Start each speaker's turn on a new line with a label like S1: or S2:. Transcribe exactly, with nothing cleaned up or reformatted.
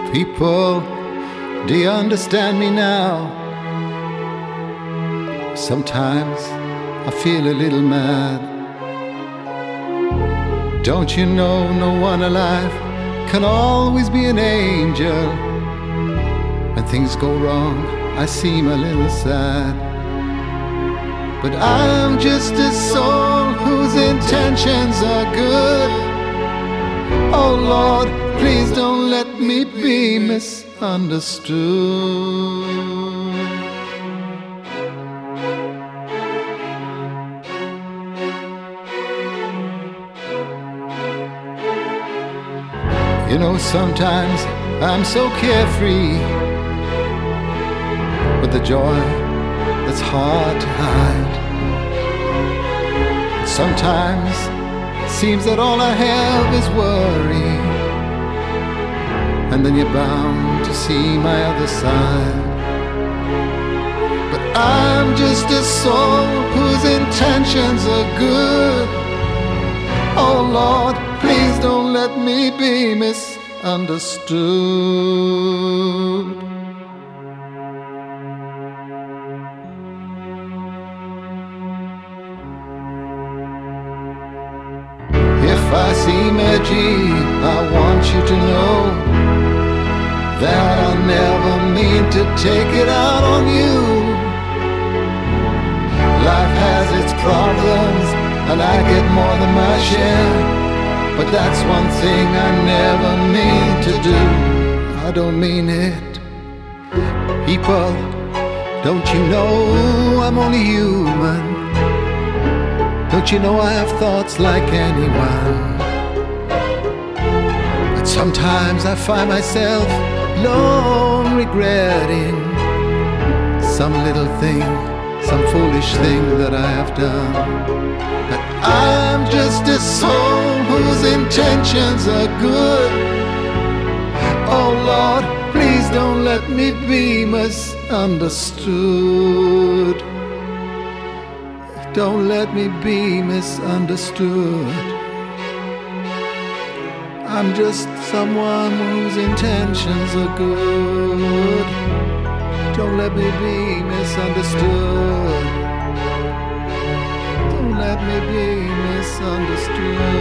S1: People, do you understand me now? Sometimes I feel a little mad. Don't you know no one alive can always be an angel? When things go wrong, I seem a little sad. But I'm just a soul whose intentions are good. Oh Lord, please don't let me be misunderstood. You know, sometimes I'm so carefree with the joy that's hard to hide. Sometimes it seems that all I have is worry, and then you're bound to see my other side. But I'm just a soul whose intentions are good. Oh Lord, please don't let me be misunderstood. If I seem edgy, I want you to know that I never mean to take it out on you. Life has its problems, and I get more than my share. But that's one thing I never mean to do. I don't mean it. People, don't you know I'm only human? Don't you know I have thoughts like anyone? But sometimes I find myself long regretting some little thing, some foolish thing that I have done. But I'm just a soul whose intentions are good. Oh Lord, please don't let me be misunderstood. Don't let me be misunderstood. I'm just someone whose intentions are good. Don't let me be misunderstood. Let me be misunderstood.